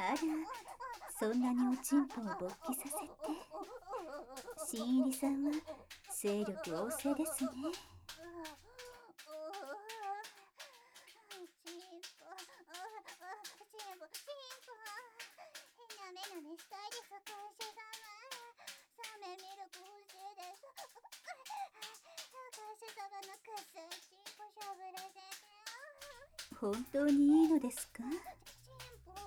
ら、そんなにおちんぽを勃起させて。新入りさんは精力旺盛ですね。 なめなめしたいです、会社様。サメミルク欲しいです。会社様のくっすいチンポしゃぶらせて。 本当にいいのですか？ チンポ。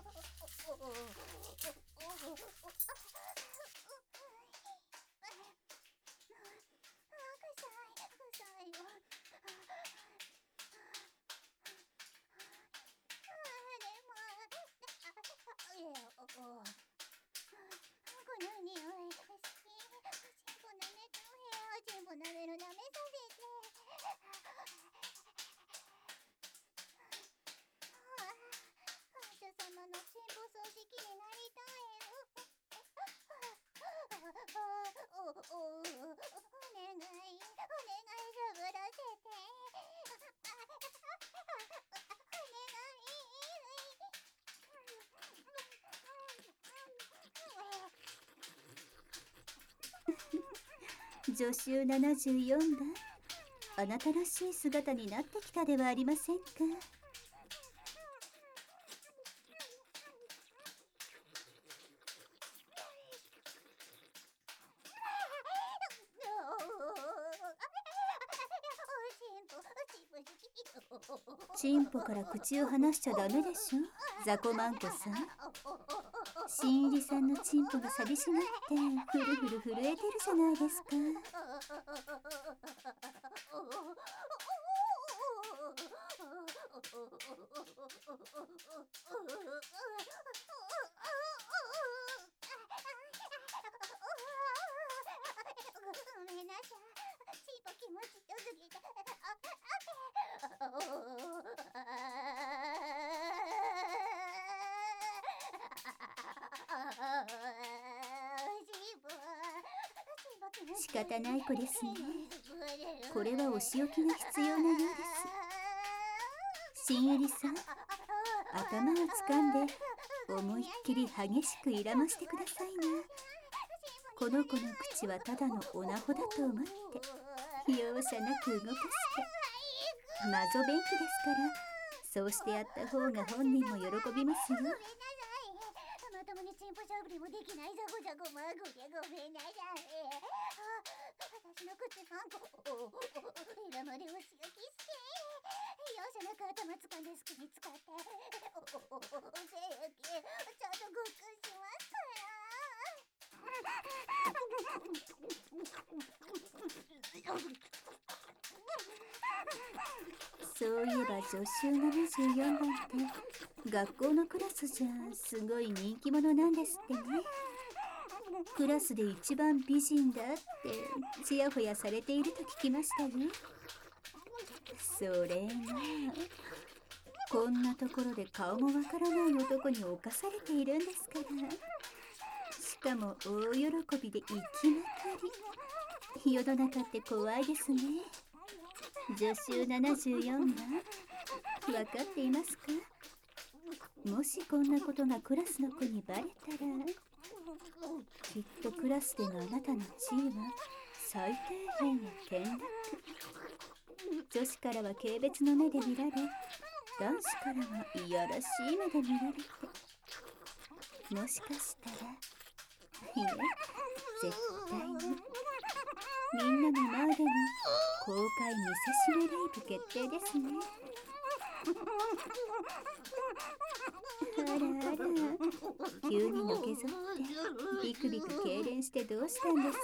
臭いよ。この匂い好き。チンポ舐めたい。チンポ舐める舐めさせて。会社様のチンポ掃除機になりたい。お願いしゃぶらせて。 助手74番、あなたらしい姿になってきたではありませんか。チンポから口を離しちゃダメでしょ、ザコマンコさん。新入りさんのチンポが寂しがってフルフル震えてるじゃないですか。 ごめんなさい。チンポ気持ちよすぎて。 仕方ない子ですね。これはお仕置きが必要なようです。新入りさん、頭を掴んで思いっきり激しくいらましてくださいな。この子の口はただのおなほだと思って容赦なく動かして。謎便器ですから、そうしてやった方が本人も喜びますよ。 ごめんなさい。まともにチンポしゃぶりもできないザコザコマークでごめんなさい。私の口パンコ今までお仕置きして容赦なく頭掴んで好きに使って精液ちゃんとごっくんしますからそういえば助手74番って学校のクラスじゃすごい人気者なんですってね。クラスで一番美人だってちやほやされていると聞きましたよ。それがこんなところで顔もわからない男に侵されているんですから。しかも大喜びで行きまくり。世の中って怖いですね。助手74番、分かっていますか？もしこんなことがクラスの子にバレたら、きっとクラスでのあなたの地位は最底辺へ転落。女子からは軽蔑の目で見られ、男子からはいやらしい目で見られて、もしかしたら、いえ、絶対にみんなの前での公開見せしめレイプ決定ですね。あらあら、急にのけぞってビクビク痙攣してどうしたんですか？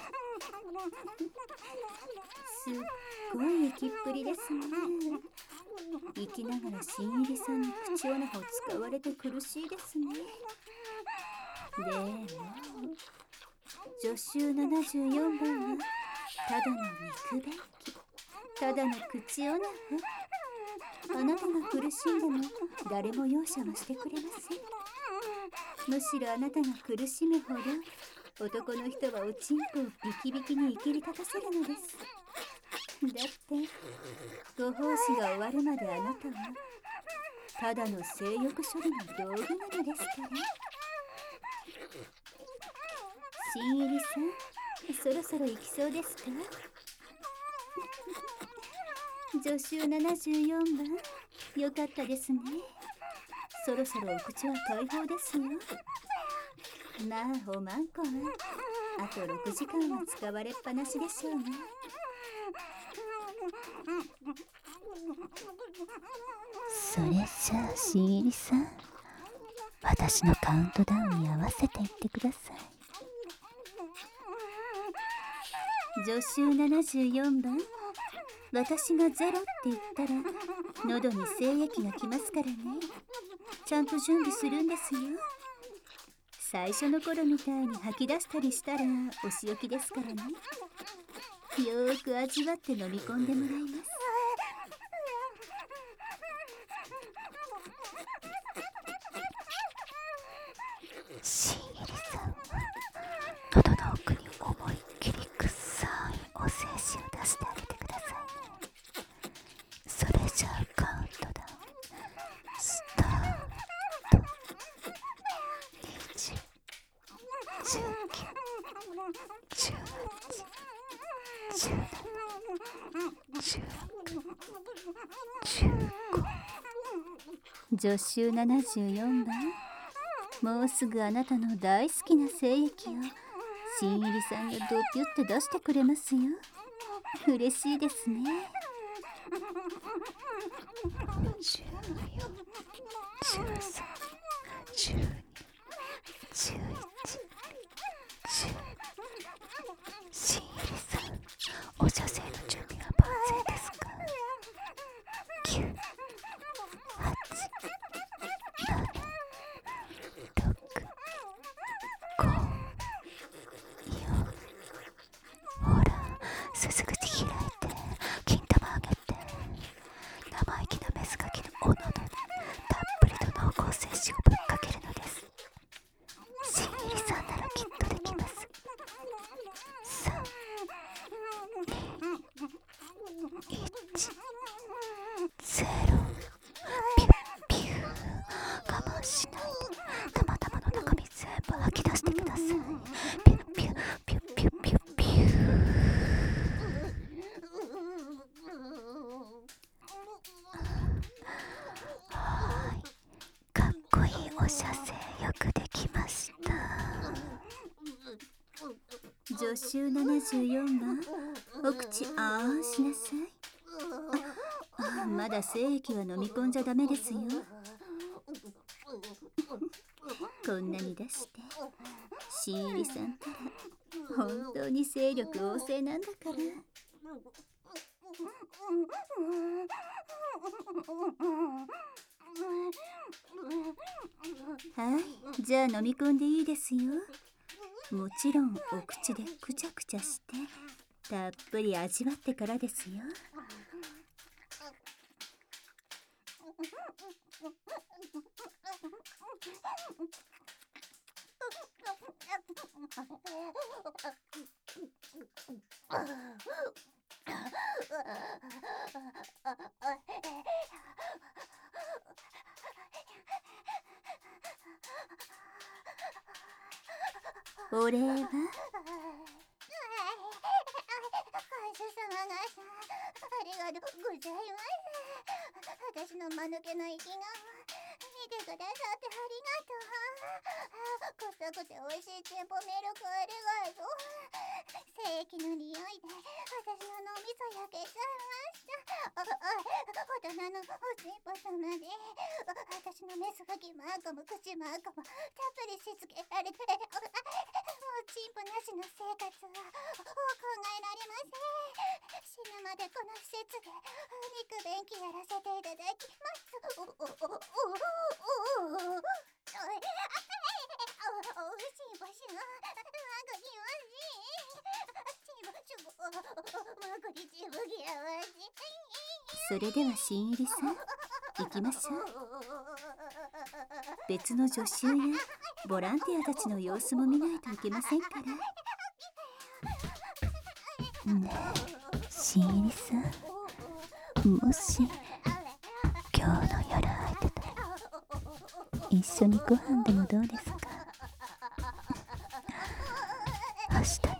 すっごい息っぷりですね。生きながら新入りさんに口おなかを使われて苦しいですね。でも助手74番はただの肉便器、ただの口おなか。あなたが苦しんでも誰も容赦はしてくれません。むしろあなたが苦しむほど男の人はおちんぽをビキビキに生きり立たせるのです。だってご奉仕が終わるまであなたはただの性欲処理の道具なのですから。新入りさん、そろそろ行きそうですか？助手74番、よかったですね。そろそろお口は開放ですよ。まあおまんこはあと6時間は使われっぱなしでしょうね。 それじゃあ新入りさん、私のカウントダウンに合わせていってください。 助手74番、私がゼロって言ったら喉に精液が来ますからね。ちゃんと準備するんですよ。最初の頃みたいに吐き出したりしたらお仕置きですからね。よーく味わって飲み込んでもらいます。 新入りさん、喉の奥に思いっきり臭いお精子を出してあげてくださいね。それじゃあカウントダウンスタート。20、19、18、17、16、15。 助手74番、もうすぐあなたの大好きな精液を新入りさんがドピュって出してくれますよ。嬉しいですね。 14、13、12、11、10。新入りさん、お射精の準備は万全ですか？9、8、7、6、5、4。ほら、鈴口開いて、金玉上げて。生意気なメスガキのおのどにたっぷりと濃厚精子をぶっかけるのです。新入りさんならきっとできます。3、2、1、0。ピュッピュー。我慢しないで、たまたまの中身全部吐き出してください。ピュッピュッピュッピュッピュッピュー。はーい、かっこいいお射精よくできました。 助手74番、お口あーんしなさい。まだ精液は飲み込んじゃダメですよ。こんなに出して新入りさんったら本当に精力旺盛なんだから。はい、じゃあ飲み込んでいいですよ。もちろんお口でくちゃくちゃしてたっぷり味わってからですよ。お礼は？ ありがとうございます。私の間抜けな生きが見てくださってありがとう。臭くて美味しいチンポミルクありがとう。精液の匂いで私の脳みそ焼けちゃいました。大人のおチンポ様で私のメスがぎマーコも口マーコもたっぷりしつけられて、もうチンポなしの生活は考えられません。死ぬまでこの施設で肉便器やらせていただきます。 それでは新入りさん、行きましょう。別の助手やボランティアたちの様子も見ないといけませんから。 ねえ、新入りさん、もし今日の夜空いてたら一緒にご飯でもどうですか。明日